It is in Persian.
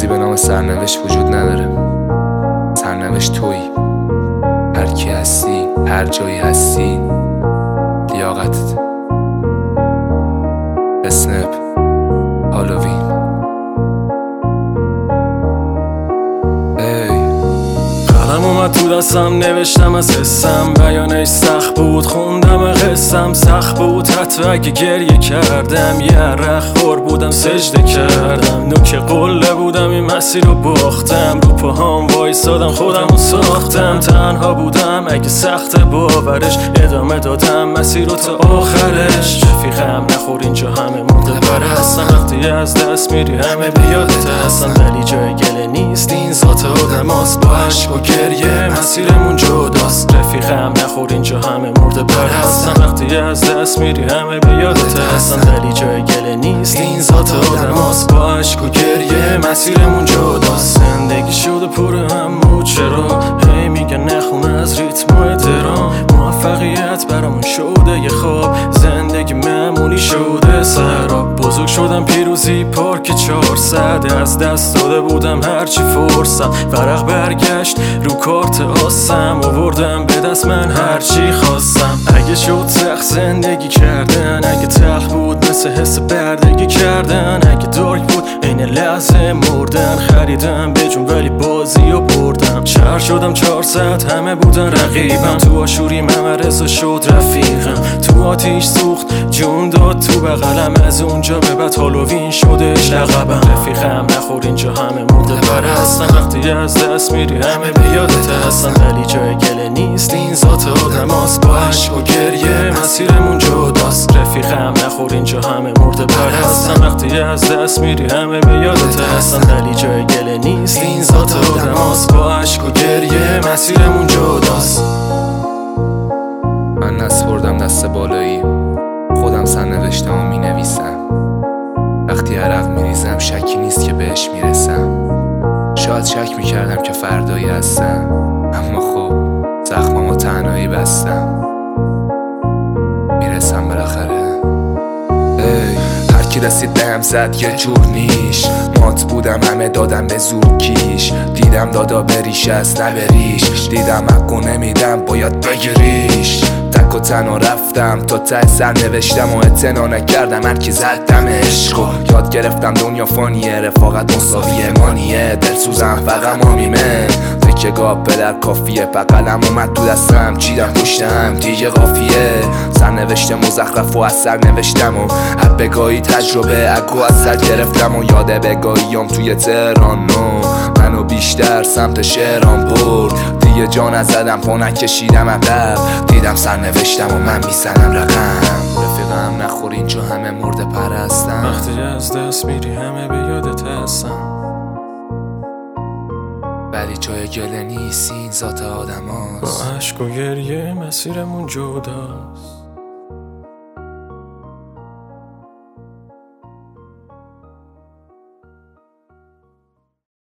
چیزی به نام سرنوشت وجود نداره. سرنوشت تویی. هر کی هستی، هر جایی هستی، لیاقتت. اسنپ هالووین. قلم اومد تو دستم، نوشتم از حسم، بیانش سخت بود، خوندم قصم سخت بود. حتی اگه گریه کردم، یه عرق خور بودم، سجده کردم، نوک قله بودم، این مسیر رو باختم، رو پاهام وایسادم، خودم رو ساختم. تنها بودم اگه سخت باورش، ادامه دادم مسیر رو تا آخرش. رفیقم نخور اینجا همه مرده برستن، وقتی از دست میری همه بیادت هستن، ولی جای گله نیست، این ذات آدم هاست، با عشق و گریه مسیرمون جداست. رفیقم نخور اینجا همه مرده برستن، وقتی از دست میری همه بیادت هستن، ولی جای گله نیست، این ذات آدم هاست، با عشق و گریه مسیرمون جداست. زندگی شده پر هم و چرا هی میگن نخون از ریتم و احترام، موفقیت برامون شده یه خواب، زندگی معمولی شده سراب. بزرگ شدم پیروزی پارک 400، از دست داده بودم هرچی فرصت، ورق برگشت رو کارت آسم، آوردم به دست من هرچی خواستم. اگه شد سخت زندگی کردن، اگه تلخ بود مثل حس بردگی کردن، اگه دارک بود این لحظه مردن، خریدم به جون ولی بازی و بردم. شهر شدم 400 همه بودن رقیبم، تو آشوری ممرزا شد رفیقم، تو آتیش سوخت جون داد تو بغلم، از اونجا به بعد هالووین شدش لقبم. رفیقم نخور اینجا همه مرده برستن، وقتی از دست میری همه بیادت هستن، ولی جای گله نیست، این ذات آدم هاست، با عشق و گریه مسیرمون جداست. رفیقم نخور اینجا همه مرده برستن، وقتی از دست میری همه بیادت هستن، ولی جای گله نیست، این ذات آدم هاست، با عشق و گریه مسیرمون جداست. من نسپردم دست بالایی، خودم سرنوشتم و می نویسم. وقتی عرق می ریزم شکی نیست که بهش می رسم. شاید شک می کردم که فردایی هستم، اما خب زخمامو تنهایی بستم. می رسم بالاخره. هرکی رسید بهم زد یه جور نیش، مات بودم همه دادم به زور کیش، دیدم دادا بریش از نبریش، دیدم حقو نمیدم باید بگیریش. تک و تنها رفتم تا ته سرنوشتم و اعتنا نکردم، هرکی زدم عشقو یاد گرفتم دنیا فانیه، رفاقت مساوی مانیه، دلسوزم فقط مامیمه، تکه گاه پدر کافیه، قلم اومد تو دستم چیدم پشتم دیگه قافیه. سرنوشت مزخرف و از سرنوشتم و حبگاهی تجربه اگو از سر گرفتم، و یاد بگاهیام توی تهران منو بیشتر سمت شهران برد. دیگه جا نزدم پا نکشیدم عقب، دیدم سرنوشتم و من میزنم رقم. رفیقم نخور اینجا همه مرده پرستن، وقتی از دست میری همه به یادت هستن، ولی جای گله نیست، این ذات آدم هاست، با عشق و گریه مسیرمون جداست.